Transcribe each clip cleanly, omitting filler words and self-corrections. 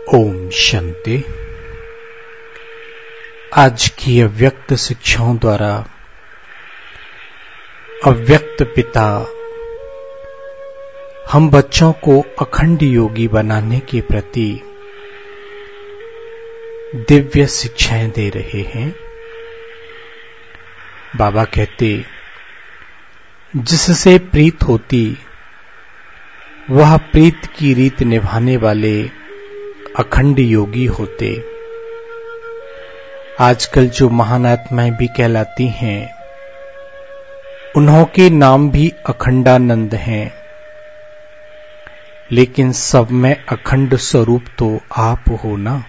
ओम शांति। आज की अव्यक्त शिक्षाओं द्वारा अव्यक्त पिता हम बच्चों को अखंड योगी बनाने के प्रति दिव्य शिक्षाएं दे रहे हैं। बाबा कहते, जिससे प्रीत होती वह प्रीत की रीत निभाने वाले अखंड योगी होते। आजकल जो महान आत्माएं भी कहलाती हैं, उन्हों के नाम भी अखंडानंद हैं, लेकिन सब में अखंड स्वरूप तो आप हो ना।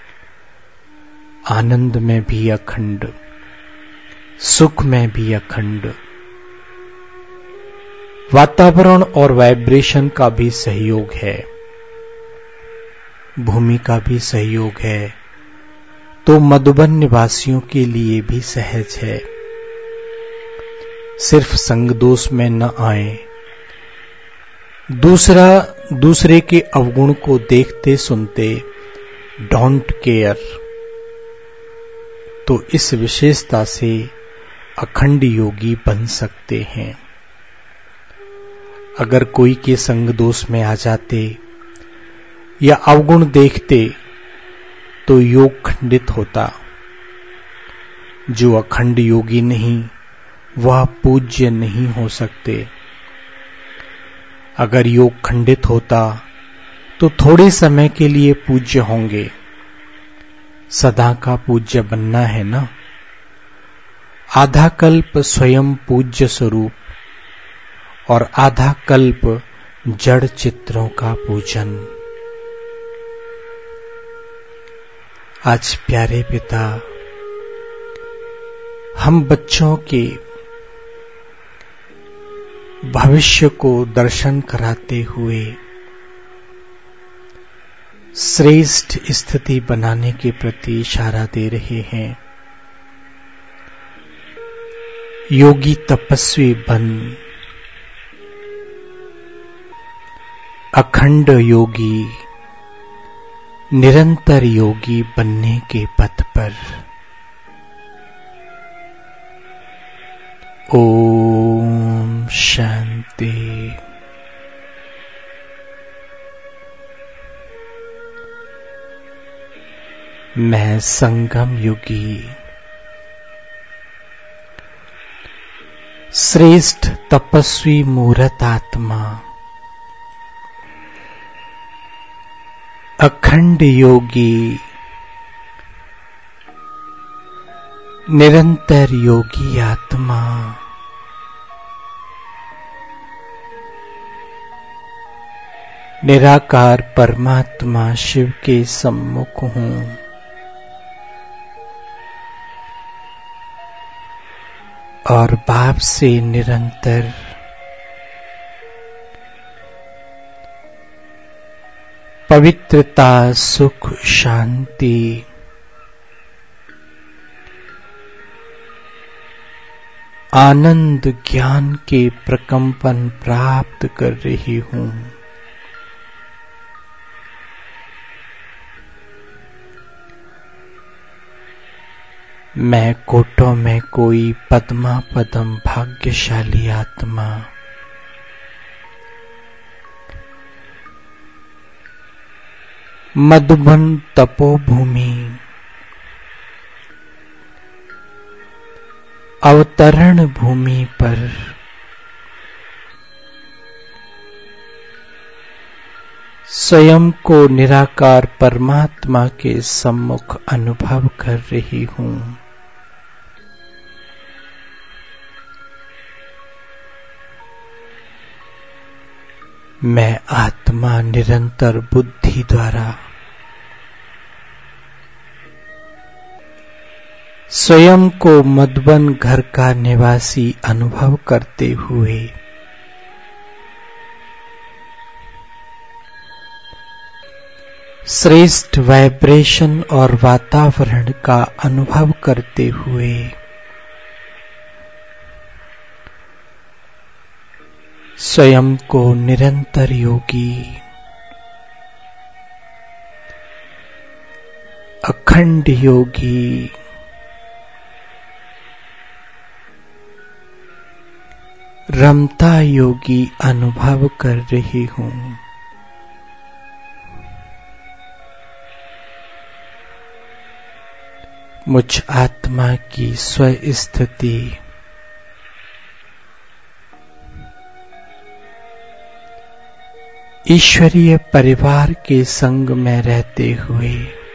आनंद में भी अखंड, सुख में भी अखंड, वातावरण और वाइब्रेशन का भी सहयोग है, भूमि का भी सहयोग है, तो मधुबन निवासियों के लिए भी सहज है। सिर्फ संग दोष में न आए, दूसरे के अवगुण को देखते सुनते डोंट केयर, तो इस विशेषता से अखंड योगी बन सकते हैं। अगर कोई के संग दोष में आ जाते या अवगुण देखते तो योग खंडित होता। जो अखंड योगी नहीं वह पूज्य नहीं हो सकते। अगर योग खंडित होता तो थोड़े समय के लिए पूज्य होंगे, सदा का पूज्य बनना है ना। आधा कल्प स्वयं पूज्य स्वरूप और आधा कल्प जड़ चित्रों का पूजन। आज प्यारे पिता हम बच्चों के भविष्य को दर्शन कराते हुए श्रेष्ठ स्थिति बनाने के प्रति इशारा दे रहे हैं। योगी तपस्वी बन, अखंड योगी, निरंतर योगी बनने के पथ पर। ओम शांति। मैं संगम योगी, श्रेष्ठ तपस्वी मूर्त आत्मा, अखंड योगी, निरंतर योगी आत्मा, निराकार परमात्मा शिव के सम्मुख हूं। और बाप से निरंतर पवित्रता, सुख, शांति, आनंद, ज्ञान के प्रकंपन प्राप्त कर रही हूं। मैं कोटों में कोई पद्मा पदम भाग्यशाली आत्मा, मधुबन तपोभूमि, अवतरण भूमि पर स्वयं को निराकार परमात्मा के सम्मुख अनुभव कर रही हूं। मैं आत्मा निरंतर बुद्धि द्वारा स्वयं को मधुबन घर का निवासी अनुभव करते हुए श्रेष्ठ वाइब्रेशन और वातावरण का अनुभव करते हुए स्वयं को निरंतर योगी, अखंड योगी, रमता योगी अनुभव कर रही हूं। मुझ आत्मा की स्वस्थिति ईश्वरीय परिवार के संग में रहते हुए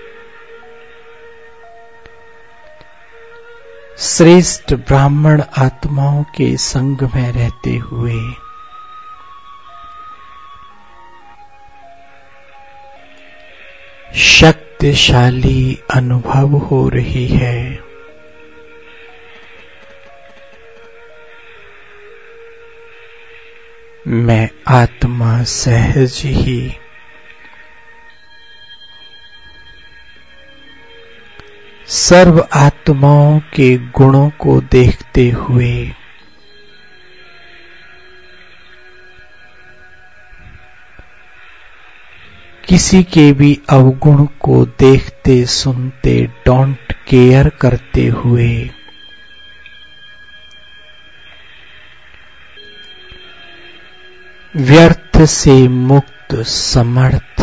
श्रेष्ठ ब्राह्मण आत्माओं के संग में रहते हुए शक्तिशाली अनुभव हो रही है। मैं आत्मा सहज ही सर्व आत्माओं के गुणों को देखते हुए किसी के भी अवगुण को देखते सुनते डोंट केयर करते हुए व्यर्थ से मुक्त समर्थ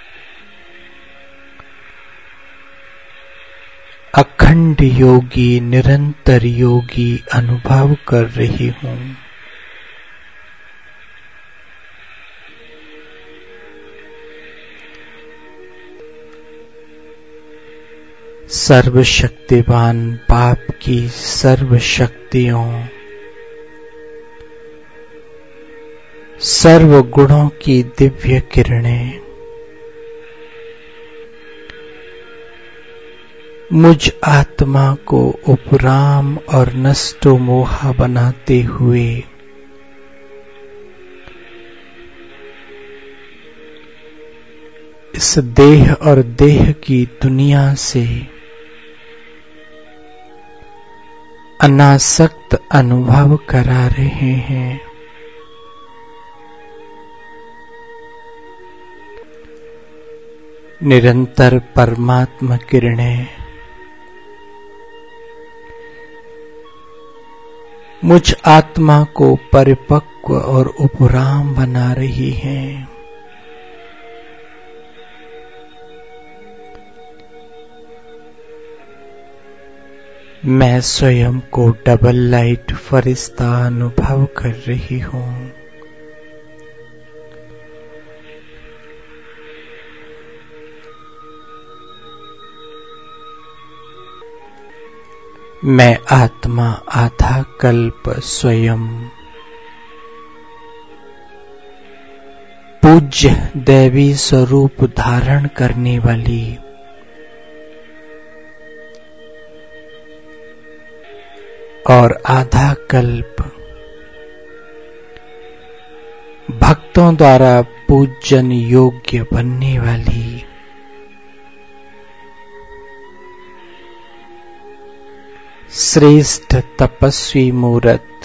अखंड योगी निरंतर योगी अनुभव कर रही हूं। सर्वशक्तिवान बाप की सर्व शक्तियों सर्व गुणों की दिव्य किरणें मुझ आत्मा को उपराम और नष्टो मोहा बनाते हुए इस देह और देह की दुनिया से अनासक्त अनुभव करा रहे हैं। निरंतर परमात्मा किरणें मुझ आत्मा को परिपक्व और उपराम बना रही हैं। मैं स्वयं को डबल लाइट फरिश्ता अनुभव कर रही हूं। मैं आत्मा आधा कल्प स्वयं पूज्य दैवी स्वरूप धारण करने वाली और आधा कल्प भक्तों द्वारा पूजन योग्य बनने वाली श्रेष्ठ तपस्वी मूर्त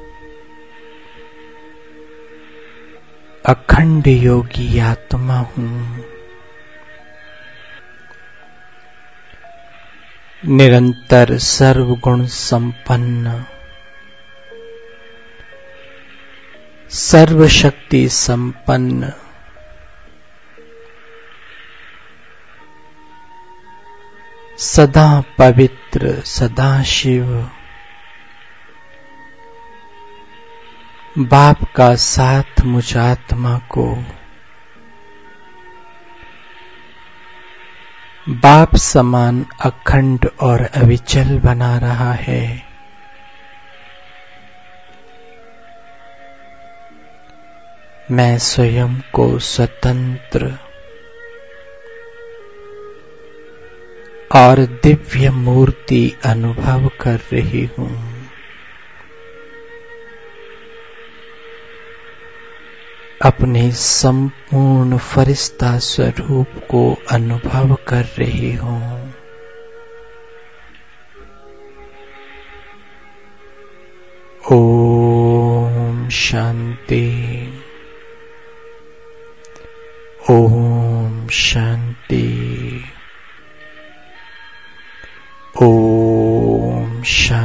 अखंड योगी आत्मा हूं। निरंतर सर्वगुण संपन्न सर्वशक्ति संपन्न सदा पवित्र सदा शिव बाप का साथ मुझ आत्मा को बाप समान अखंड और अविचल बना रहा है। मैं स्वयं को स्वतंत्र और दिव्य मूर्ति अनुभव कर रही हूं। अपने संपूर्ण फरिश्ता स्वरूप को अनुभव कर रही हूं। ओम शांति। ओम शांति। ओम शांति।